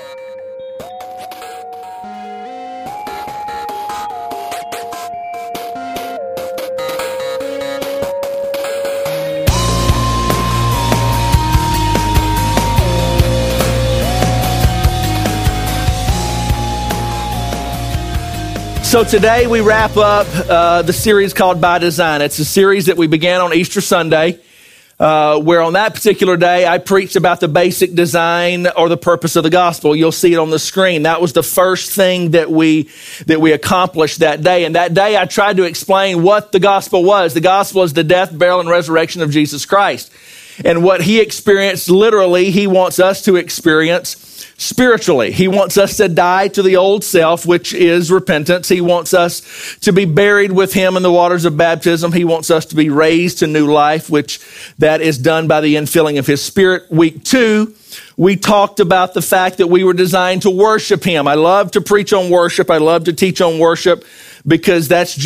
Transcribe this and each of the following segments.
So today we wrap up the series called By Design. It's a series that we began on Easter Sunday, where on that particular day I preached about the basic design or the purpose of the gospel. You'll see it on the screen. That was the first thing that we accomplished that day. And that day I tried to explain what the gospel was. The gospel is the death, burial, and resurrection of Jesus Christ. And what he experienced literally, he wants us to experience spiritually. He wants us to die to the old self, which is repentance. He wants us to be buried with him in the waters of baptism. He wants us to be raised to new life, which that is done by the infilling of his Spirit. Week 2, we talked about the fact that we were designed to worship him. I love to preach on worship. I love to teach on worship because that's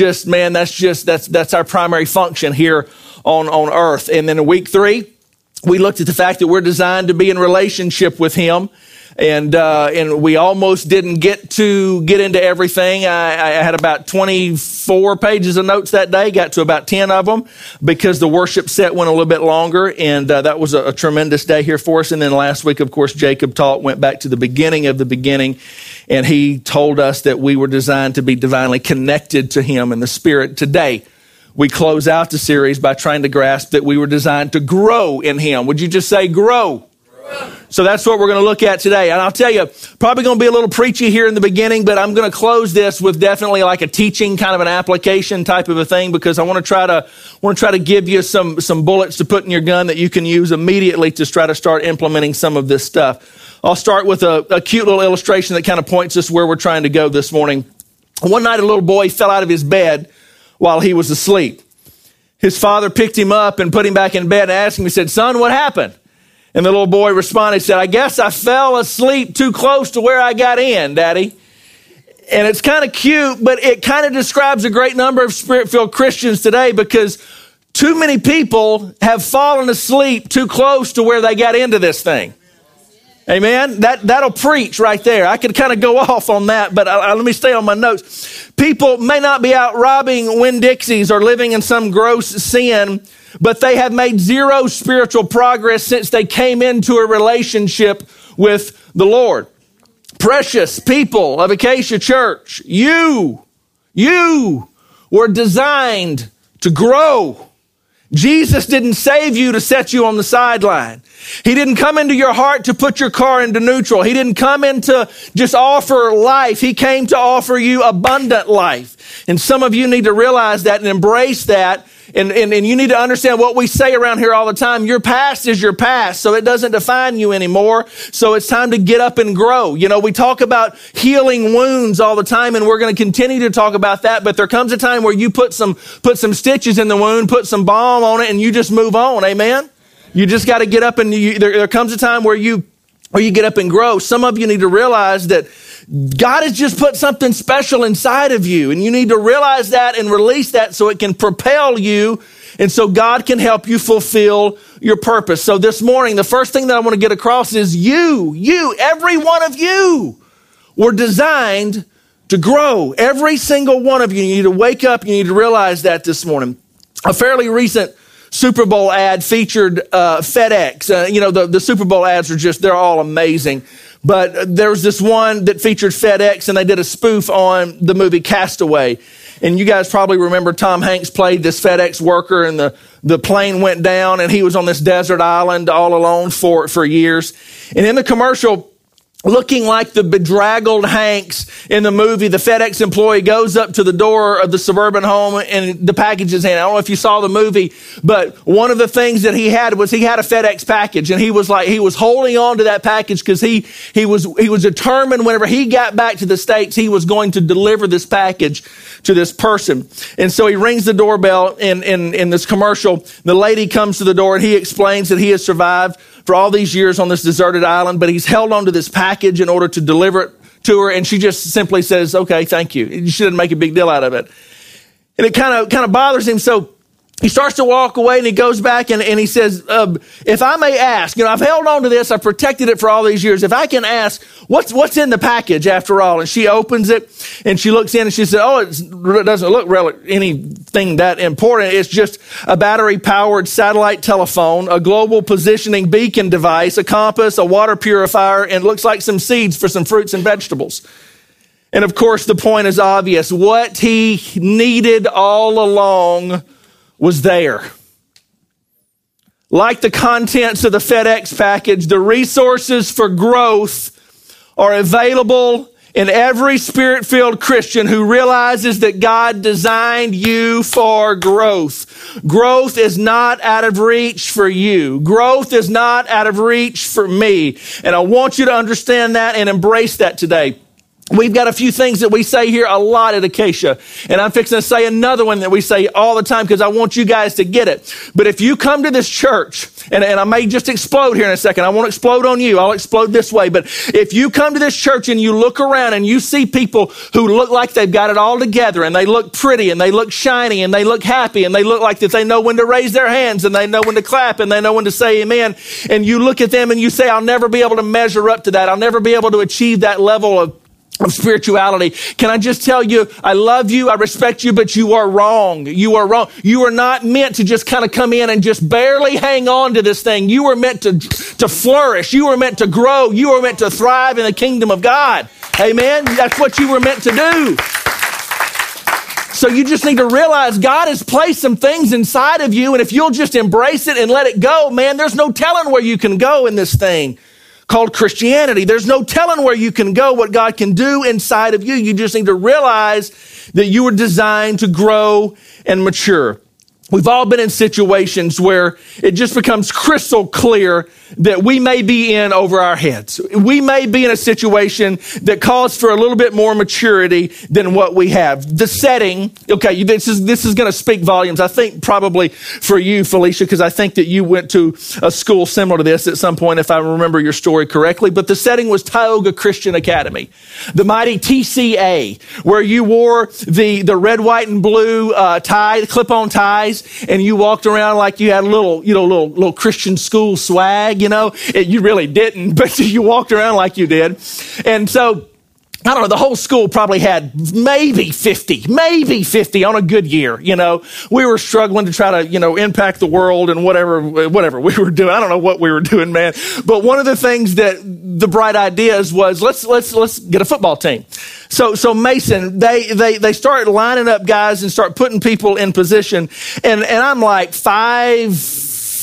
our primary function here on earth. And then in week 3, we looked at the fact that we're designed to be in relationship with him. And we almost didn't get into everything. I had about 24 pages of notes that day, got to about 10 of them because the worship set went a little bit longer. And that was a tremendous day here for us. And then last week, of course, Jacob went back to the beginning of the beginning. And he told us that we were designed to be divinely connected to him in the Spirit. Today, we close out the series by trying to grasp that we were designed to grow in him. Would you just say grow? So that's what we're going to look at today. And I'll tell you, probably going to be a little preachy here in the beginning, but I'm going to close this with definitely like a teaching kind of an application type of a thing, because I want to try to give you some bullets to put in your gun that you can use immediately to try to start implementing some of this stuff. I'll start with a cute little illustration that kind of points us where we're trying to go this morning. One night, a little boy fell out of his bed while he was asleep. His father picked him up and put him back in bed and asked him, he said, "Son, what happened?" And the little boy responded, said, "I guess I fell asleep too close to where I got in, Daddy." And it's kind of cute, but it kind of describes a great number of Spirit-filled Christians today, because too many people have fallen asleep too close to where they got into this thing. Amen? That'll preach right there. I could kind of go off on that, but let me stay on my notes. People may not be out robbing Winn-Dixies or living in some gross sin, but they have made zero spiritual progress since they came into a relationship with the Lord. Precious people of Acacia Church, you were designed to grow. Jesus didn't save you to set you on the sideline. He didn't come into your heart to put your car into neutral. He didn't come in to just offer life. He came to offer you abundant life. And some of you need to realize that and embrace that. And you need to understand what we say around here all the time. Your past is your past, so it doesn't define you anymore. So it's time to get up and grow. You know, we talk about healing wounds all the time, and we're going to continue to talk about that. But there comes a time where you put some stitches in the wound, put some balm on it, and you just move on. Amen? You just got to get up, and there comes a time where you get up and grow. Some of you need to realize that God has just put something special inside of you, and you need to realize that and release that so it can propel you, and so God can help you fulfill your purpose. So this morning, the first thing that I want to get across is every one of you were designed to grow. Every single one of you. You need to wake up. You need to realize that this morning. A fairly recent Super Bowl ad featured FedEx. The Super Bowl ads they're all amazing. But there was this one that featured FedEx, and they did a spoof on the movie Castaway. And you guys probably remember Tom Hanks played this FedEx worker, and the plane went down, and he was on this desert island all alone for years. And in the commercial, looking like the bedraggled Hanks in the movie, the FedEx employee goes up to the door of the suburban home and the package is in. I don't know if you saw the movie, but one of the things that he had a FedEx package, and he was holding on to that package because he was determined whenever he got back to the States, he was going to deliver this package to this person. And so he rings the doorbell in this commercial. The lady comes to the door, and he explains that he has survived for all these years on this deserted island, but he's held onto this package in order to deliver it to her, and she just simply says, "Okay, thank you." She didn't make a big deal out of it. And it kind of bothers him, so he starts to walk away and he goes back and he says, if I may ask, I've held on to this, I've protected it for all these years. If I can ask, what's in the package after all? And she opens it and she looks in and she said, it doesn't look really anything that important. It's just a battery powered satellite telephone, a global positioning beacon device, a compass, a water purifier, and it looks like some seeds for some fruits and vegetables. And of course, the point is obvious. What he needed all along was there. Like the contents of the FedEx package, the resources for growth are available in every Spirit-filled Christian who realizes that God designed you for growth. Growth is not out of reach for you. Growth is not out of reach for me. And I want you to understand that and embrace that today. We've got a few things that we say here a lot at Acacia, and I'm fixing to say another one that we say all the time because I want you guys to get it. But if you come to this church, and I may just explode here in a second. I won't explode on you. I'll explode this way. But if you come to this church and you look around and you see people who look like they've got it all together and they look pretty and they look shiny and they look happy and they look like that they know when to raise their hands and they know when to clap and they know when to say amen, and you look at them and you say, I'll never be able to measure up to that. I'll never be able to achieve that level of spirituality. Can I just tell you, I love you, I respect you, but you are wrong. You are wrong. You are not meant to just kind of come in and just barely hang on to this thing. You were meant to flourish. You were meant to grow. You were meant to thrive in the kingdom of God. Amen? That's what you were meant to do. So you just need to realize God has placed some things inside of you, and if you'll just embrace it and let it go, man, there's no telling where you can go in this thing called Christianity. There's no telling where you can go, what God can do inside of you. You just need to realize that you were designed to grow and mature. We've all been in situations where it just becomes crystal clear that we may be in over our heads. We may be in a situation that calls for a little bit more maturity than what we have. The setting, okay, this is going to speak volumes. I think probably for you, Felicia, because I think that you went to a school similar to this at some point, if I remember your story correctly. But the setting was Tioga Christian Academy, the mighty TCA, where you wore the red, white, and blue tie, clip-on ties, and you walked around like you had a little Christian school swag. You really didn't, but you walked around like you did. And so, I don't know, the whole school probably had maybe 50 on a good year. We were struggling to try to, impact the world and whatever we were doing. I don't know what we were doing, man. But one of the things that the bright ideas was, let's get a football team. So Mason, they started lining up guys and start putting people in position. And I'm like 5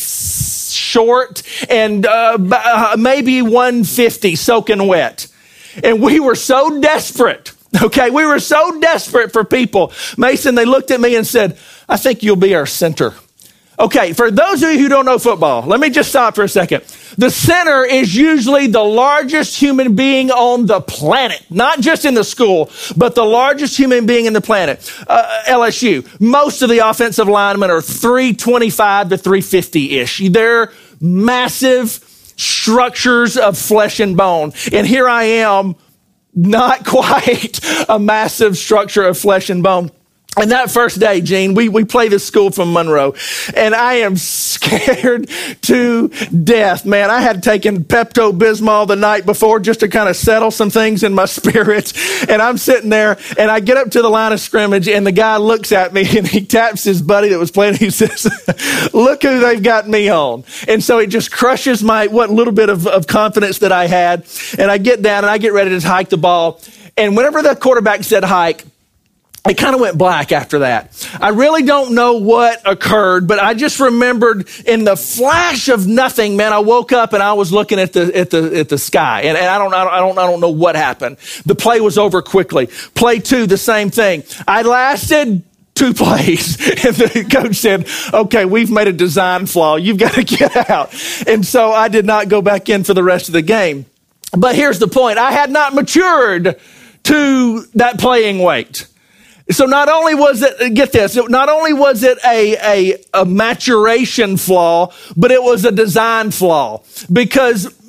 short and maybe 150 soaking wet. And we were so desperate. Okay, we were so desperate for people. Mason, they looked at me and said, I think you'll be our center. Okay, for those of you who don't know football, let me just stop for a second. The center is usually the largest human being on the planet, not just in the school, but the largest human being in the planet. LSU, most of the offensive linemen are 325 to 350-ish. They're massive structures of flesh and bone. And here I am, not quite a massive structure of flesh and bone. And that first day, Gene, we play this school from Monroe, and I am scared to death, man. I had taken Pepto-Bismol the night before just to kind of settle some things in my spirits. And I'm sitting there, and I get up to the line of scrimmage, and the guy looks at me, and he taps his buddy that was playing. He says, look who they've got me on. And so it just crushes what little bit of confidence that I had. And I get down, and I get ready to hike the ball. And whenever the quarterback said hike, it kind of went black after that. I really don't know what occurred, but I just remembered in the flash of nothing, man, I woke up and I was looking at the sky, and I don't know what happened. The play was over quickly. Play 2, the same thing. I lasted 2 plays, and the coach said, okay, we've made a design flaw. You've got to get out. And so I did not go back in for the rest of the game. But here's the point. I had not matured to that playing weight. So not only was it, get this, not only was it a maturation flaw, but it was a design flaw. Because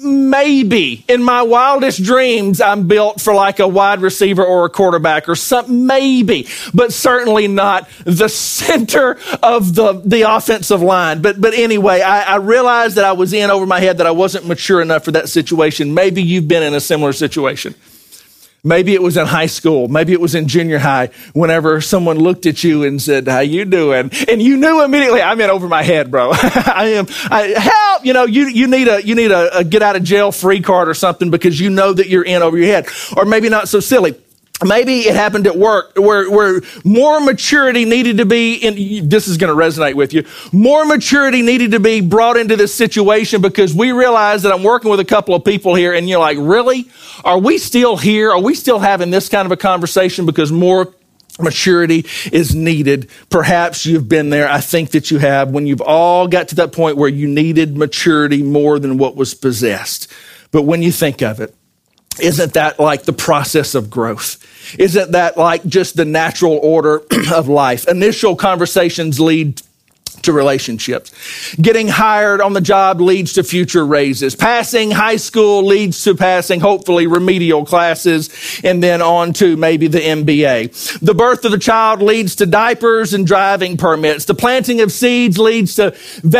maybe in my wildest dreams, I'm built for like a wide receiver or a quarterback or something, maybe, but certainly not the center of the offensive line. But anyway, I realized that I was in over my head, that I wasn't mature enough for that situation. Maybe you've been in a similar situation. Maybe it was in high school. Maybe it was in junior high whenever someone looked at you and said, "How you doing?" And you knew immediately, I'm in over my head, bro. Help! You need a get out of jail free card or something, because you know that you're in over your head. Or maybe not so silly. Maybe it happened at work where more maturity needed to be this is going to resonate with you. More maturity needed to be brought into this situation, because we realize that I'm working with a couple of people here, and you're like, really? Are we still here? Are we still having this kind of a conversation? Because more maturity is needed. Perhaps you've been there. I think that you have, when you've all got to that point where you needed maturity more than what was possessed. But when you think of it, isn't that like the process of growth? Isn't that like just the natural order of life? Initial conversations lead to relationships. Getting hired on the job leads to future raises. Passing high school leads to passing, hopefully, remedial classes, and then on to maybe the MBA. The birth of the child leads to diapers and driving permits. The planting of seeds leads to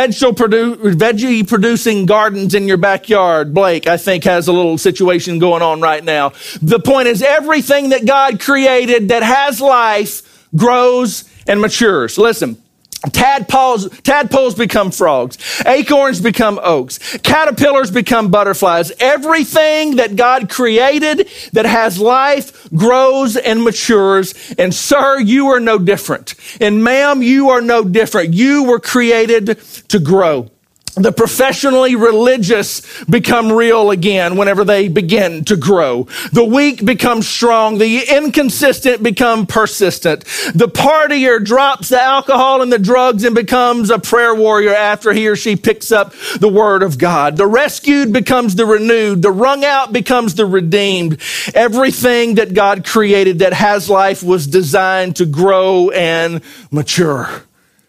veggie producing gardens in your backyard. Blake, I think, has a little situation going on right now. The point is, everything that God created that has life grows and matures. Listen. Tadpoles become frogs. Acorns become oaks. Caterpillars become butterflies. Everything that God created that has life grows and matures. And sir, you are no different. And ma'am, you are no different. You were created to grow. The professionally religious become real again whenever they begin to grow. The weak become strong. The inconsistent become persistent. The partier drops the alcohol and the drugs and becomes a prayer warrior after he or she picks up the word of God. The rescued becomes the renewed. The wrung out becomes the redeemed. Everything that God created that has life was designed to grow and mature.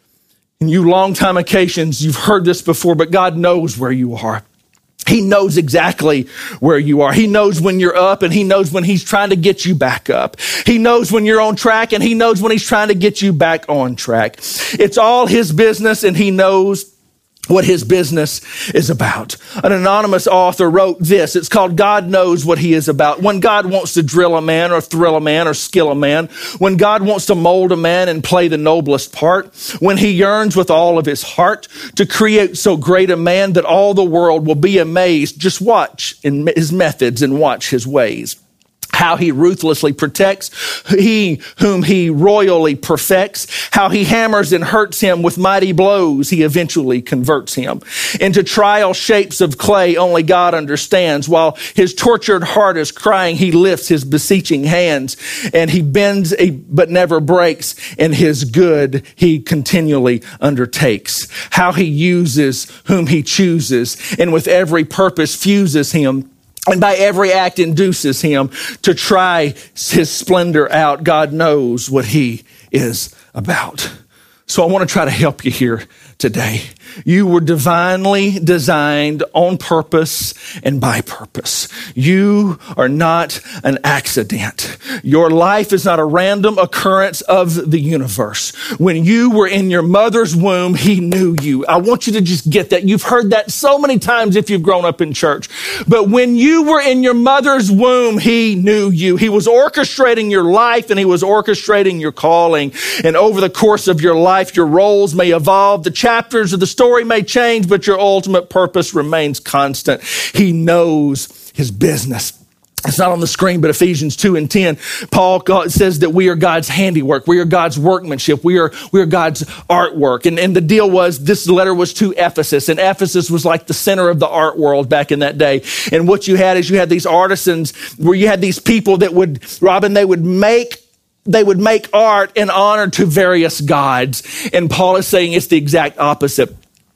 And you long-time Acacians, you've heard this before, but God knows where you are. He knows exactly where you are. He knows when you're up, and he knows when he's trying to get you back up. He knows when you're on track, and he knows when he's trying to get you back on track. It's all his business, and he knows what his business is about. An anonymous author wrote this. It's called God Knows What He Is About. When God wants to drill a man or thrill a man or skill a man, when God wants to mold a man and play the noblest part, when he yearns with all of his heart to create so great a man that all the world will be amazed, just watch in his methods and watch his ways. How he ruthlessly protects he whom he royally perfects, how he hammers and hurts him with mighty blows, he eventually converts him into trial shapes of clay only God understands. While his tortured heart is crying, he lifts his beseeching hands, and he bends but never breaks, and his good he continually undertakes. How he uses whom he chooses, and with every purpose fuses him, and by every act induces him to try his splendor out. God knows what he is about. So I want to try to help you here today. You were divinely designed on purpose and by purpose. You are not an accident. Your life is not a random occurrence of the universe. When you were in your mother's womb, he knew you. I want you to just get that. You've heard that so many times if you've grown up in church. But when you were in your mother's womb, he knew you. He was orchestrating your life, and he was orchestrating your calling. And over the course of your life, your roles may evolve. The chapters of the story may change, but your ultimate purpose remains constant. He knows his business. It's not on the screen, but Ephesians 2:10, Paul says that we are God's handiwork. We are God's workmanship. We are God's artwork. And the deal was, this letter was to Ephesus, and Ephesus was like the center of the art world back in that day. And what you had is you had these artisans, where you had these people that would, Robin, they would make art in honor to various gods. And Paul is saying it's the exact opposite.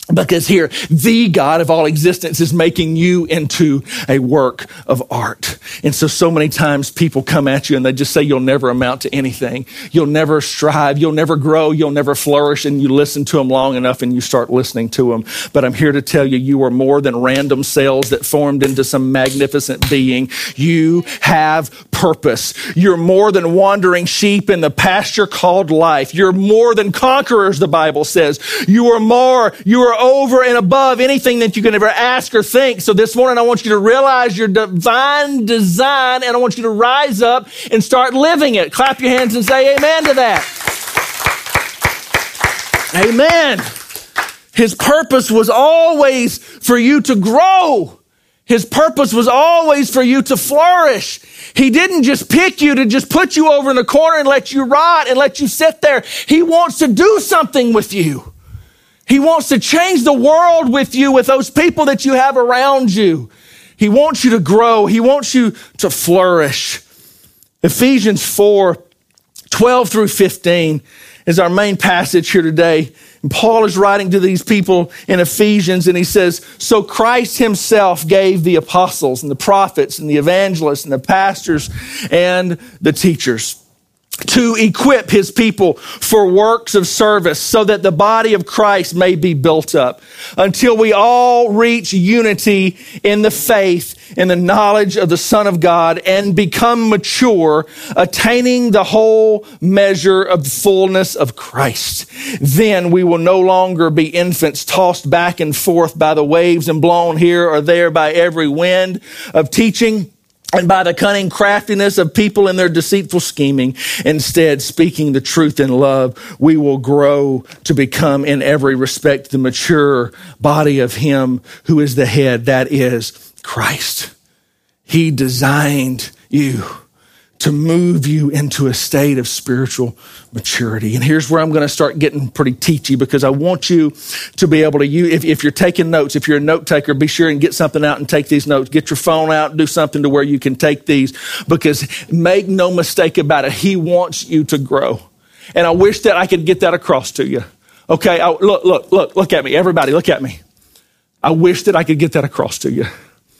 Because here, the God of all existence is making you into a work of art. And so many times people come at you and they just say you'll never amount to anything. You'll never strive. You'll never grow. You'll never flourish. And you listen to them long enough and you start listening to them. But I'm here to tell you, you are more than random cells that formed into some magnificent being. You have purpose. You're more than wandering sheep in the pasture called life. You're more than conquerors, the Bible says. You are more. You are over and above anything that you can ever ask or think. So this morning, I want you to realize your divine design, and I want you to rise up and start living it. Clap your hands and say amen to that. Amen. His purpose was always for you to grow. His purpose was always for you to flourish. He didn't just pick you to just put you over in the corner and let you rot and let you sit there. He wants to do something with you. He wants to change the world with you, with those people that you have around you. He wants you to grow. He wants you to flourish. Ephesians 4:12 through 15 is our main passage here today. And Paul is writing to these people in Ephesians, and he says, so Christ himself gave the apostles and the prophets and the evangelists and the pastors and the teachers to equip his people for works of service so that the body of Christ may be built up until we all reach unity in the faith and the knowledge of the Son of God and become mature, attaining the whole measure of the fullness of Christ. Then we will no longer be infants tossed back and forth by the waves and blown here or there by every wind of teaching, and by the cunning craftiness of people in their deceitful scheming. Instead, speaking the truth in love, we will grow to become in every respect the mature body of him who is the head, that is Christ. He designed you to move you into a state of spiritual maturity. And here's where I'm going to start getting pretty teachy, because I want you to be able to use, if you're taking notes, if you're a note taker, be sure and get something out and take these notes. Get your phone out and do something to where you can take these, because make no mistake about it, he wants you to grow. And I wish that I could get that across to you. Okay, look at me. Everybody, look at me. I wish that I could get that across to you.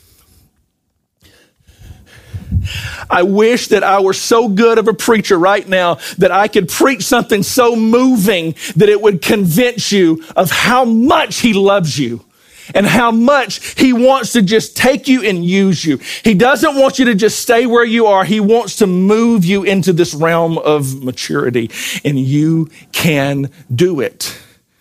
I wish that I were so good of a preacher right now that I could preach something so moving that it would convince you of how much he loves you and how much he wants to just take you and use you. He doesn't want you to just stay where you are. He wants to move you into this realm of maturity, and you can do it.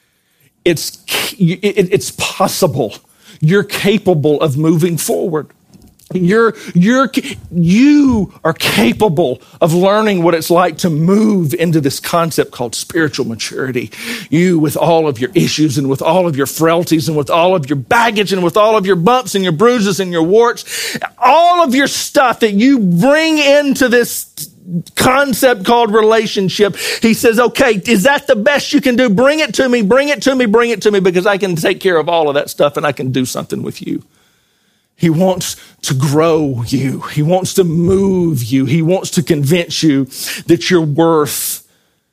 It's possible. You're capable of moving forward. You are capable of learning what it's like to move into this concept called spiritual maturity. You, with all of your issues and with all of your frailties and with all of your baggage and with all of your bumps and your bruises and your warts, all of your stuff that you bring into this concept called relationship. He says, okay, is that the best you can do? Bring it to me, bring it to me, bring it to me, because I can take care of all of that stuff and I can do something with you. He wants to grow you. He wants to move you. He wants to convince you that you're worth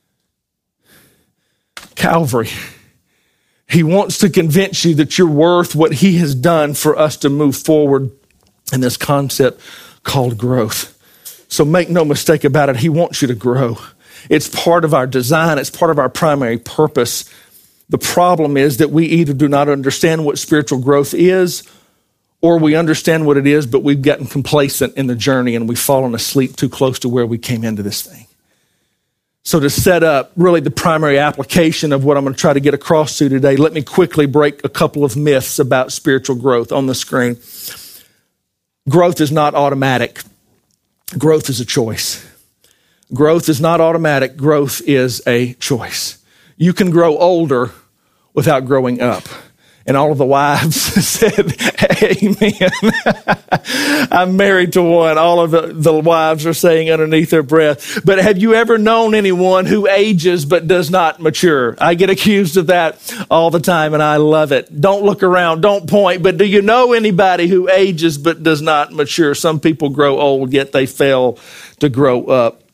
Calvary. He wants to convince you that you're worth what he has done for us to move forward in this concept called growth. So make no mistake about it. He wants you to grow. It's part of our design. It's part of our primary purpose. The problem is that we either do not understand what spiritual growth is, or we understand what it is, but we've gotten complacent in the journey and we've fallen asleep too close to where we came into this thing. So to set up really the primary application of what I'm going to try to get across to today, let me quickly break a couple of myths about spiritual growth on the screen. Growth is not automatic. Growth is a choice. Growth is not automatic. Growth is a choice. You can grow older without growing up. And all of the wives said, amen. I'm married to one. All of the wives are saying underneath their breath. But have you ever known anyone who ages but does not mature? I get accused of that all the time, and I love it. Don't look around, don't point. But do you know anybody who ages but does not mature? Some people grow old, yet they fail to grow up.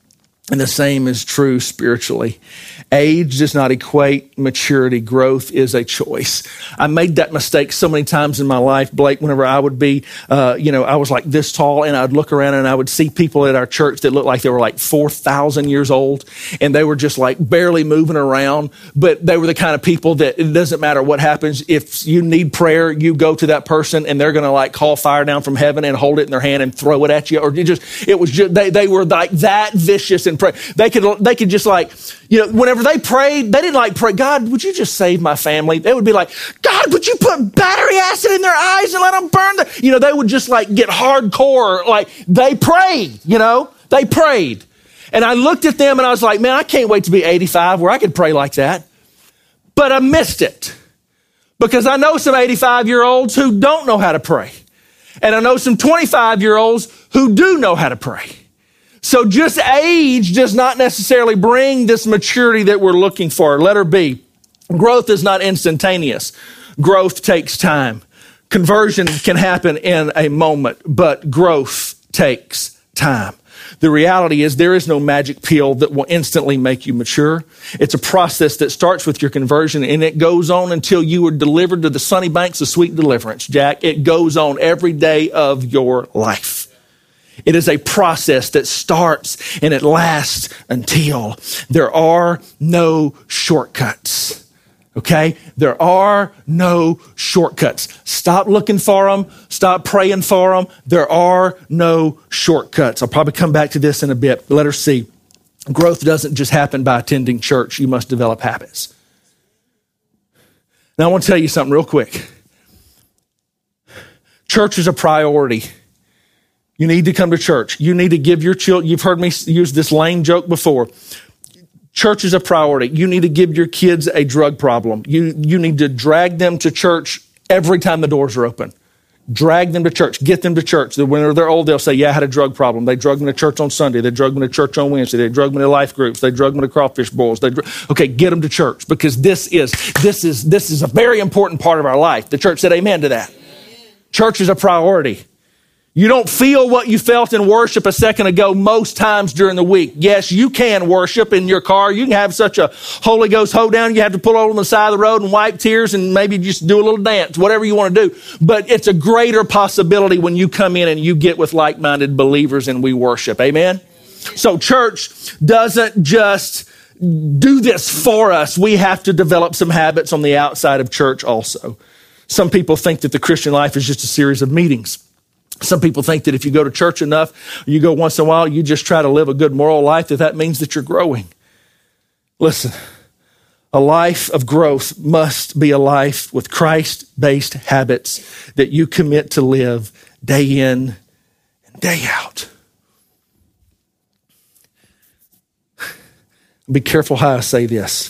And the same is true spiritually. Age does not equate maturity. Growth is a choice. I made that mistake so many times in my life, Blake, whenever I would be, I was like this tall, and I'd look around and I would see people at our church that looked like they were like 4,000 years old, and they were just like barely moving around, but they were the kind of people that it doesn't matter what happens. If you need prayer, you go to that person and they're going to like call fire down from heaven and hold it in their hand and throw it at you. Or they were like that vicious and pray. They could just like, whenever they prayed, they didn't like pray, God, would you just save my family? They would be like, God, would you put battery acid in their eyes and let them burn? They would just like get hardcore. Like they prayed, they prayed. And I looked at them and I was like, man, I can't wait to be 85 where I could pray like that. But I missed it because I know some 85-year-olds who don't know how to pray. And I know some 25-year-olds who do know how to pray. So just age does not necessarily bring this maturity that we're looking for. Letter B, growth is not instantaneous. Growth takes time. Conversion can happen in a moment, but growth takes time. The reality is there is no magic pill that will instantly make you mature. It's a process that starts with your conversion, and it goes on until you are delivered to the sunny banks of sweet deliverance, Jack. It goes on every day of your life. It is a process that starts and it lasts until. There are no shortcuts. Okay? There are no shortcuts. Stop looking for them. Stop praying for them. There are no shortcuts. I'll probably come back to this in a bit. Letter C. Growth doesn't just happen by attending church. You must develop habits. Now I want to tell you something real quick. Church is a priority. You need to come to church. You need to give your children, you've heard me use this lame joke before. Church is a priority. You need to give your kids a drug problem. You need to drag them to church every time the doors are open. Drag them to church. Get them to church. When they're old, they'll say, yeah, I had a drug problem. They drug me to church on Sunday. They drug me to church on Wednesday. They drug me to life groups. They drug me to crawfish boils. Okay, get them to church because this is a very important part of our life. The church said amen to that. Amen. Church is a priority. You don't feel what you felt in worship a second ago most times during the week. Yes, you can worship in your car. You can have such a Holy Ghost hoedown. You have to pull over on the side of the road and wipe tears and maybe just do a little dance, whatever you want to do. But it's a greater possibility when you come in and you get with like-minded believers and we worship. Amen? So church doesn't just do this for us. We have to develop some habits on the outside of church also. Some people think that the Christian life is just a series of meetings. Some people think that if you go to church enough, you go once in a while, you just try to live a good moral life, that means that you're growing. Listen, a life of growth must be a life with Christ-based habits that you commit to live day in and day out. Be careful how I say this.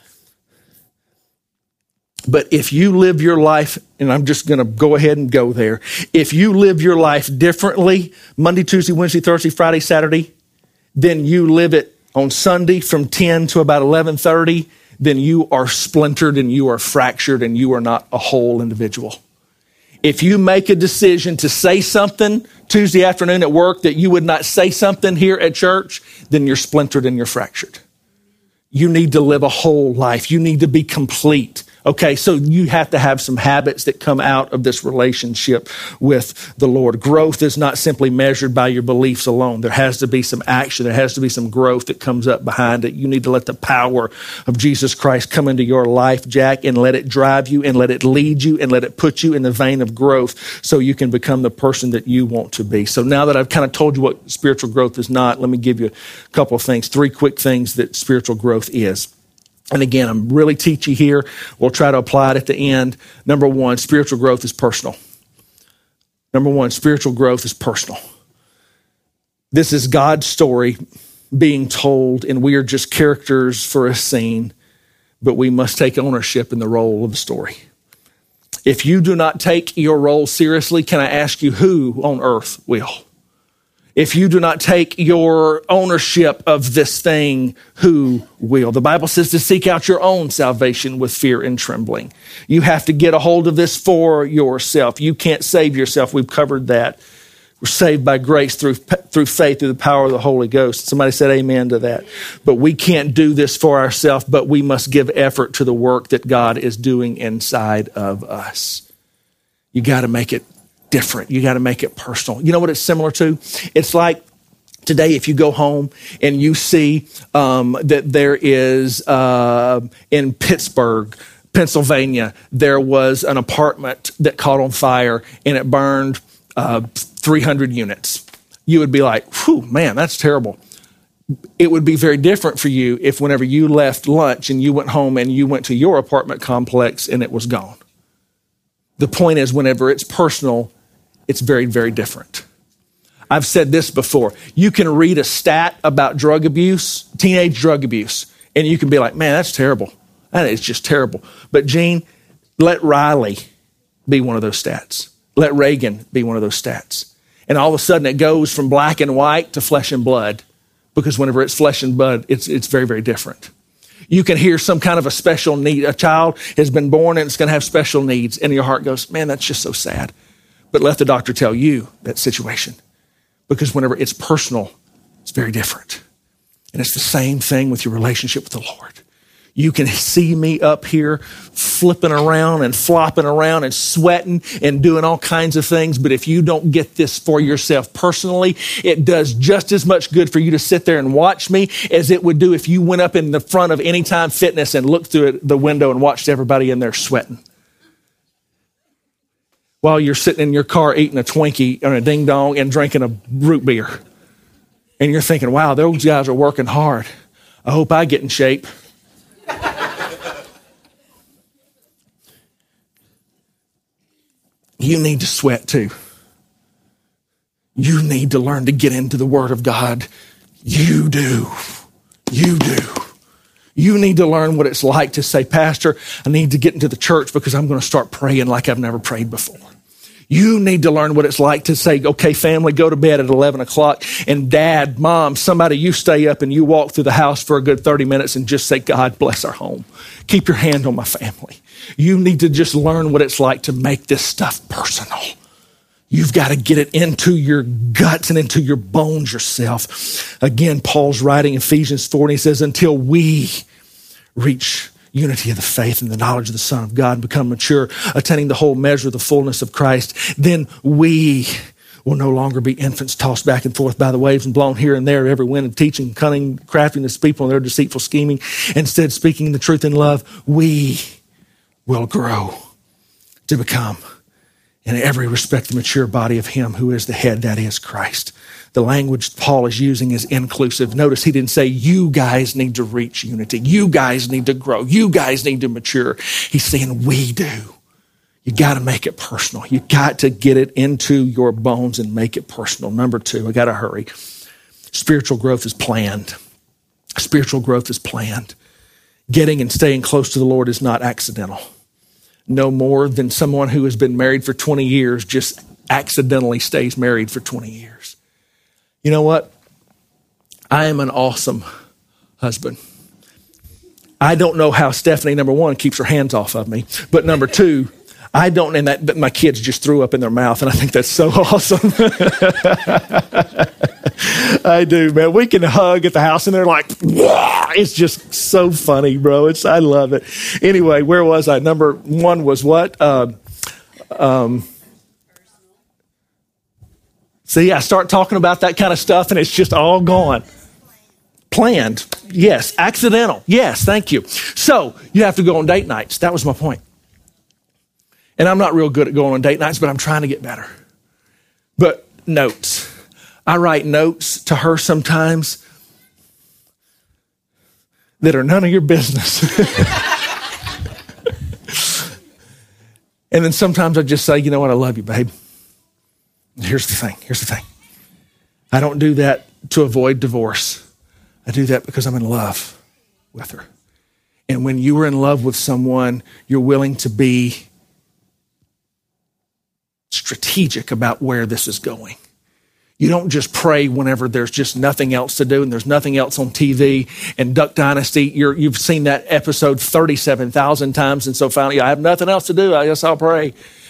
But if you live your life, and I'm just going to go ahead and go there. If you live your life differently, Monday, Tuesday, Wednesday, Thursday, Friday, Saturday, then you live it on Sunday from 10 to about 11:30, then you are splintered and you are fractured and you are not a whole individual. If you make a decision to say something Tuesday afternoon at work that you would not say something here at church, then you're splintered and you're fractured. You need to live a whole life. You need to be complete. Okay, so you have to have some habits that come out of this relationship with the Lord. Growth is not simply measured by your beliefs alone. There has to be some action. There has to be some growth that comes up behind it. You need to let the power of Jesus Christ come into your life, Jack, and let it drive you and let it lead you and let it put you in the vein of growth so you can become the person that you want to be. So now that I've kind of told you what spiritual growth is not, let me give you a couple of things, 3 quick things that spiritual growth is. And again, I'm really teachy here. We'll try to apply it at the end. Number 1, spiritual growth is personal. Number 1, spiritual growth is personal. This is God's story being told, and we are just characters for a scene, but we must take ownership in the role of the story. If you do not take your role seriously, can I ask you who on earth will? If you do not take your ownership of this thing, who will? The Bible says to seek out your own salvation with fear and trembling. You have to get a hold of this for yourself. You can't save yourself. We've covered that We're saved by grace through faith, through the power of the Holy Ghost. Somebody said amen to that. But we can't do this for ourselves, but we must give effort to the work that God is doing inside of us. You got to make it different. You got to make it personal. You know what it's similar to? It's like today, if you go home and you see that there is in Pittsburgh, Pennsylvania, there was an apartment that caught on fire and it burned 300 units. You would be like, whew, man, that's terrible. It would be very different for you if whenever you left lunch and you went home and you went to your apartment complex and it was gone. The point is, whenever it's personal, it's very, very different. I've said this before. You can read a stat about drug abuse, teenage drug abuse, and you can be like, man, that's terrible. That is just terrible. But Gene, let Riley be one of those stats. Let Reagan be one of those stats. And all of a sudden it goes from black and white to flesh and blood, because whenever it's flesh and blood, it's very, very different. You can hear some kind of a special need. A child has been born and it's going to have special needs. And your heart goes, man, that's just so sad. But let the doctor tell you that situation. Because whenever it's personal, it's very different. And it's the same thing with your relationship with the Lord. You can see me up here flipping around and flopping around and sweating and doing all kinds of things. But if you don't get this for yourself personally, it does just as much good for you to sit there and watch me as it would do if you went up in the front of Anytime Fitness and looked through the window and watched everybody in there sweating. While you're sitting in your car eating a Twinkie or a Ding Dong and drinking a root beer. And you're thinking, wow, those guys are working hard. I hope I get in shape. You need to sweat too. You need to learn to get into the Word of God. You do. You do. You need to learn what it's like to say, Pastor, I need to get into the church because I'm going to start praying like I've never prayed before. You need to learn what it's like to say, okay, family, go to bed at 11 o'clock. And Dad, Mom, somebody, you stay up and you walk through the house for a good 30 minutes and just say, God bless our home. Keep your hand on my family. You need to just learn what it's like to make this stuff personal. You've got to get it into your guts and into your bones yourself. Again, Paul's writing Ephesians 4, and he says, until we reach unity of the faith and the knowledge of the Son of God and become mature, attaining the whole measure of the fullness of Christ, then we will no longer be infants tossed back and forth by the waves and blown here and there, every wind of teaching, cunning, craftiness, people and their deceitful scheming. Instead, speaking the truth in love, we will grow to become, in every respect, the mature body of Him who is the head, that is Christ. The language Paul is using is inclusive. Notice he didn't say, you guys need to reach unity. You guys need to grow. You guys need to mature. He's saying, we do. You got to make it personal. You got to get it into your bones and make it personal. Number 2, I got to hurry. Spiritual growth is planned. Spiritual growth is planned. Getting and staying close to the Lord is not accidental. No more than someone who has been married for 20 years just accidentally stays married for 20 years. You know what? I am an awesome husband. I don't know how Stephanie, number 1, keeps her hands off of me. But number 2, I don't, and that my kids just threw up in their mouth, and I think that's so awesome. I do, man. We can hug at the house, and they're like, wow. It's just so funny, bro. I love it. Anyway, where was I? Number 1 was what? See, I start talking about that kind of stuff, and it's just all gone. Planned. Yes. Accidental. Yes. Thank you. So you have to go on date nights. That was my point. And I'm not real good at going on date nights, but I'm trying to get better. But notes. I write notes to her sometimes that are none of your business. And then sometimes I just say, you know what? I love you, babe. Here's the thing. I don't do that to avoid divorce. I do that because I'm in love with her. And when you are in love with someone, you're willing to be strategic about where this is going. You don't just pray whenever there's just nothing else to do and there's nothing else on TV. And Duck Dynasty, you've seen that episode 37,000 times. And so finally, I have nothing else to do. I guess I'll pray.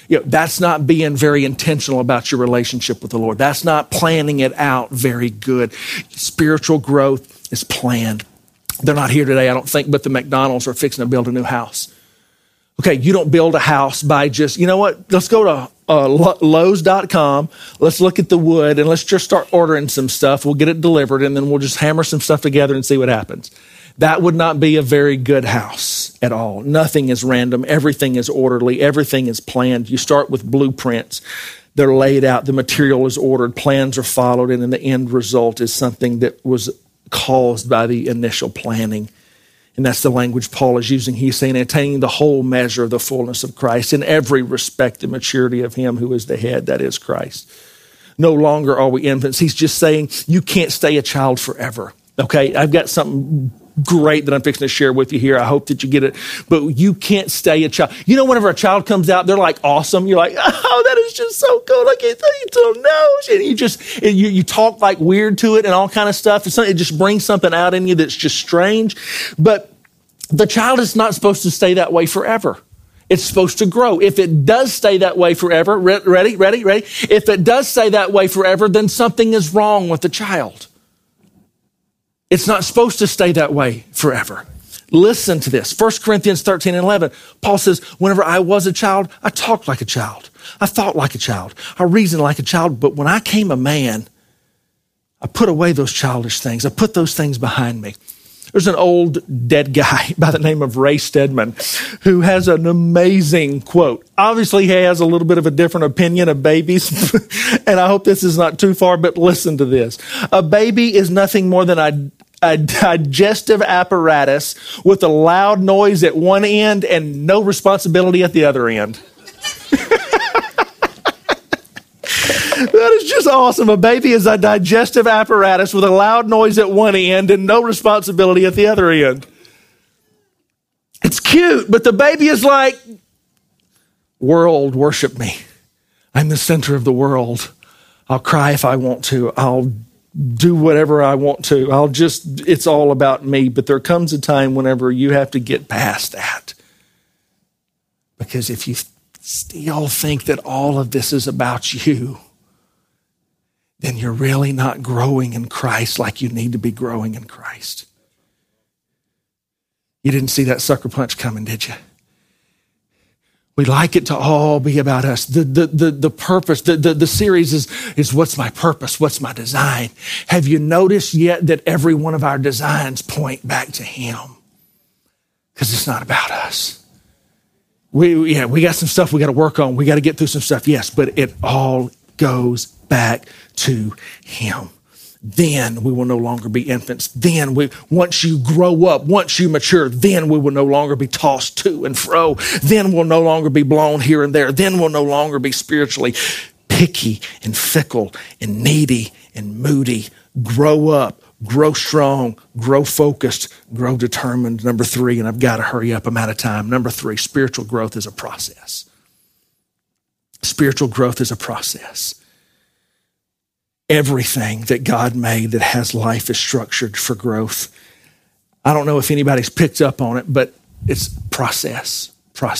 that's not being very intentional about your relationship with the Lord. That's not planning it out very good. Spiritual growth is planned. They're not here today, I don't think, but the McDonald's are fixing to build a new house. Okay, you don't build a house by just, you know what? Let's go to Lowe's.com. Let's look at the wood and let's just start ordering some stuff. We'll get it delivered and then we'll just hammer some stuff together and see what happens. That would not be a very good house at all. Nothing is random. Everything is orderly. Everything is planned. You start with blueprints. They're laid out. The material is ordered. Plans are followed. And then the end result is something that was caused by the initial planning. And that's the language Paul is using. He's saying, attaining the whole measure of the fullness of Christ in every respect, the maturity of him who is the head, that is Christ. No longer are we infants. He's just saying you can't stay a child forever. Okay, I've got something great that I'm fixing to share with you here. I hope that you get it. But you can't stay a child. You know, whenever a child comes out, they're like awesome. You're like, oh, that is just so cool. I can't tell you to know. And you talk like weird to it and all kind of stuff. It just brings something out in you that's just strange. But the child is not supposed to stay that way forever. It's supposed to grow. If it does stay that way forever, ready? If it does stay that way forever, then something is wrong with the child. It's not supposed to stay that way forever. Listen to this. 1 Corinthians 13 and 11. Paul says, whenever I was a child, I talked like a child. I thought like a child. I reasoned like a child. But when I came a man, I put away those childish things. I put those things behind me. There's an old dead guy by the name of Ray Stedman who has an amazing quote. Obviously, he has a little bit of a different opinion of babies, and I hope this is not too far, but listen to this. A baby is nothing more than a digestive apparatus with a loud noise at one end and no responsibility at the other end. That is just awesome. A baby is a digestive apparatus with a loud noise at one end and no responsibility at the other end. It's cute, but the baby is like, world, worship me. I'm the center of the world. I'll cry if I want to. I'll do whatever I want to. It's all about me. But there comes a time whenever you have to get past that. Because if you still think that all of this is about you, then you're really not growing in Christ like you need to be growing in Christ. You didn't see that sucker punch coming, did you? We like it to all be about us. The purpose, the series is what's my purpose? What's my design? Have you noticed yet that every one of our designs point back to him? Because it's not about us. We got some stuff we got to work on. We got to get through some stuff. Yes, but it all goes back to him. Then we will no longer be infants. Then once you grow up, once you mature, then we will no longer be tossed to and fro. Then we'll no longer be blown here and there. Then we'll no longer be spiritually picky and fickle and needy and moody. Grow up, grow strong, grow focused, grow determined. Number 3, and I've got to hurry up, I'm out of time. Number 3, spiritual growth is a process. Spiritual growth is a process. Everything that God made that has life is structured for growth. I don't know if anybody's picked up on it, but it's process.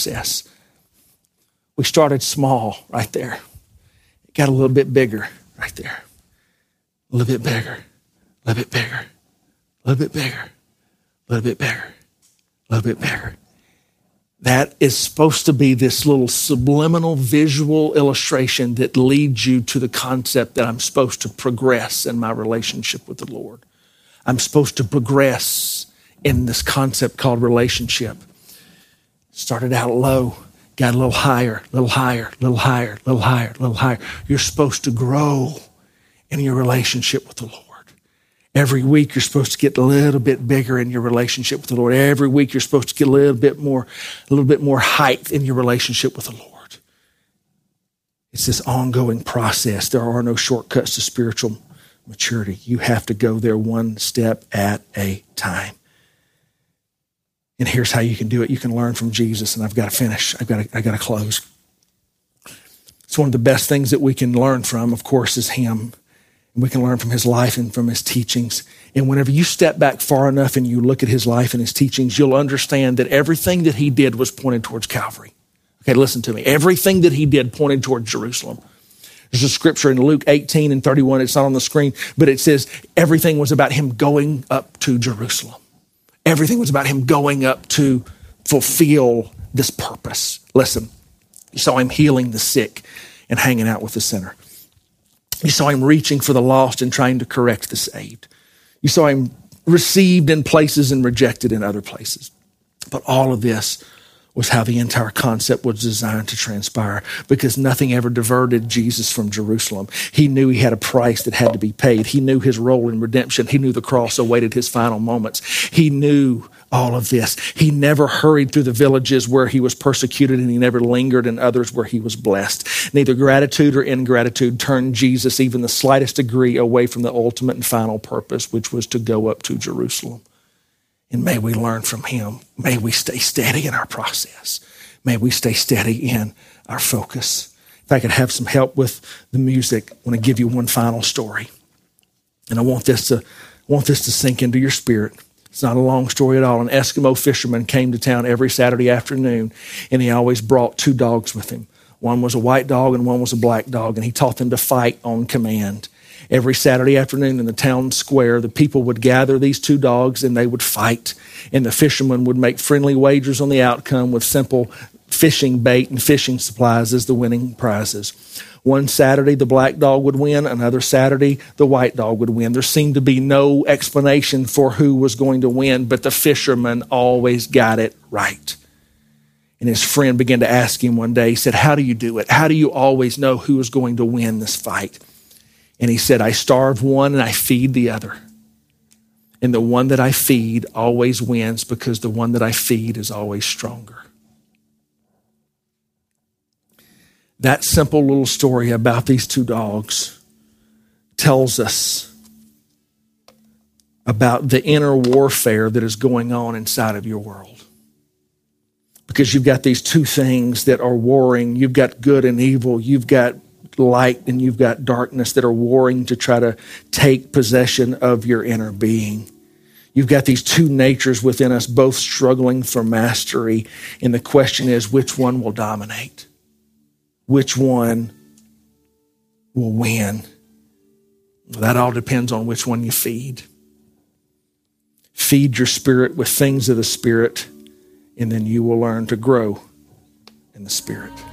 We started small right there. It got a little bit bigger right there. A little bit bigger, a little bit bigger, a little bit bigger, a little bit bigger, a little bit bigger. That is supposed to be this little subliminal visual illustration that leads you to the concept that I'm supposed to progress in my relationship with the Lord. I'm supposed to progress in this concept called relationship. Started out low, got a little higher, little higher, little higher, little higher, little higher. You're supposed to grow in your relationship with the Lord. Every week, you're supposed to get a little bit bigger in your relationship with the Lord. Every week, you're supposed to get a little bit more height in your relationship with the Lord. It's this ongoing process. There are no shortcuts to spiritual maturity. You have to go there one step at a time. And here's how you can do it. You can learn from Jesus, and I've got to finish. I've got to close. It's one of the best things that we can learn from, of course, is him. We can learn from his life and from his teachings. And whenever you step back far enough and you look at his life and his teachings, you'll understand that everything that he did was pointed towards Calvary. Okay, listen to me. Everything that he did pointed toward Jerusalem. There's a scripture in Luke 18 and 31. It's not on the screen, but it says everything was about him going up to Jerusalem. Everything was about him going up to fulfill this purpose. Listen, you saw him healing the sick and hanging out with the sinner. You saw him reaching for the lost and trying to correct the saved. You saw him received in places and rejected in other places. But all of this was how the entire concept was designed to transpire, because nothing ever diverted Jesus from Jerusalem. He knew he had a price that had to be paid. He knew his role in redemption. He knew the cross awaited his final moments. He knew all of this. He never hurried through the villages where he was persecuted, and he never lingered in others where he was blessed. Neither gratitude or ingratitude turned Jesus even the slightest degree away from the ultimate and final purpose, which was to go up to Jerusalem. And may we learn from him. May we stay steady in our process. May we stay steady in our focus. If I could have some help with the music, I want to give you one final story. And I want this to sink into your spirit. It's not a long story at all. An Eskimo fisherman came to town every Saturday afternoon, and he always brought 2 dogs with him. One was a white dog and one was a black dog, and he taught them to fight on command. Every Saturday afternoon in the town square, the people would gather these 2 dogs and they would fight. And the fishermen would make friendly wagers on the outcome with simple fishing bait and fishing supplies as the winning prizes. One Saturday, the black dog would win. Another Saturday, the white dog would win. There seemed to be no explanation for who was going to win, but the fisherman always got it right. And his friend began to ask him one day, he said, "How do you do it? How do you always know who is going to win this fight?" And he said, "I starve one and I feed the other. And the one that I feed always wins because the one that I feed is always stronger." That simple little story about these 2 dogs tells us about the inner warfare that is going on inside of your world. Because you've got these 2 things that are warring. You've got good and evil. You've got light and you've got darkness that are warring to try to take possession of your inner being. You've got these 2 natures within us, both struggling for mastery. And the question is, which one will dominate? Which one will win? Well, that all depends on which one you feed. Feed your spirit with things of the Spirit, and then you will learn to grow in the Spirit.